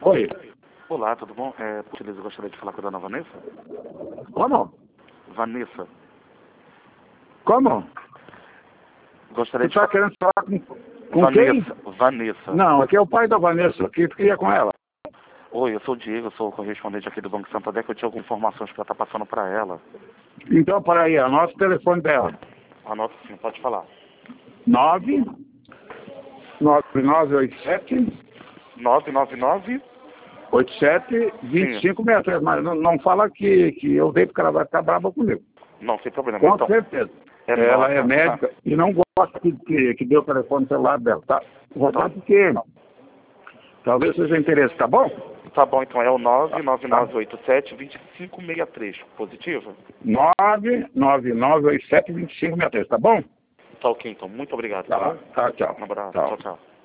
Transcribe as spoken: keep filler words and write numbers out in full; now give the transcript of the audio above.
Oi. Olá, tudo bom? É, por gentileza, eu gostaria de falar com a dona Vanessa. Como? Vanessa. Como? Gostaria Você de está falar querendo falar com, com Vanessa. quem? Vanessa. Não, aqui é o pai da Vanessa. Aqui queria com ela. Oi, eu sou o Diego, eu sou o correspondente aqui do Banco Santander, que eu tinha algumas informações para estar passando para ela. Então, para aí, anota o telefone dela. Anota sim, pode falar. nove nove nove oito sete nove nove nove oito sete dois cinco seis três. Mas não, não fala que, que eu dei porque ela vai ficar brava comigo. Não, sem problema. Com Então, certeza. é Ela nove. é médica e não gosta que, que, que dê o telefone celular dela, tá? Vou dar porque talvez seja interesse, tá bom? Tá bom, então é o nove nove nove oito sete dois cinco seis três. Positivo? nove nove nove oito sete dois cinco seis três, tá bom? Tá ok, então. Muito obrigado, tá Tá, bom? tá, tchau. Um abraço. Tchau. Tchau, tchau.